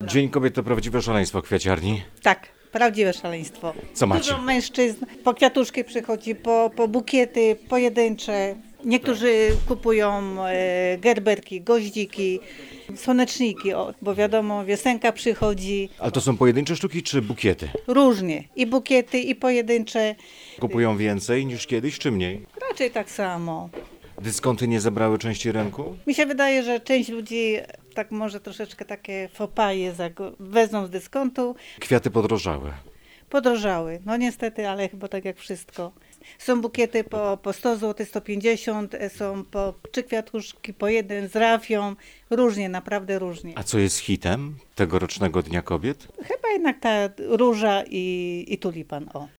Dzień Kobiet to prawdziwe szaleństwo kwiaciarni. Tak, prawdziwe szaleństwo. Co macie? Dużo mężczyzn po kwiatuszki przychodzi, po bukiety pojedyncze. Niektórzy kupują gerberki, goździki, słoneczniki, bo wiadomo, wiosenka przychodzi. Ale to są pojedyncze sztuki czy bukiety? Różnie, i bukiety, i pojedyncze. Kupują więcej niż kiedyś czy mniej? Raczej tak samo. Dyskonty nie zabrały części rynku? Mi się wydaje, że część ludzi tak może troszeczkę takie fopaje wezmą z dyskontu. Kwiaty podrożały. Podrożały, no niestety, ale chyba tak jak wszystko. Są bukiety po 100 zł, 150, są po 3 kwiatuszki, po 1 z rafią. Różnie, naprawdę różnie. A co jest hitem tegorocznego Dnia Kobiet? Chyba jednak ta róża i tulipan, o.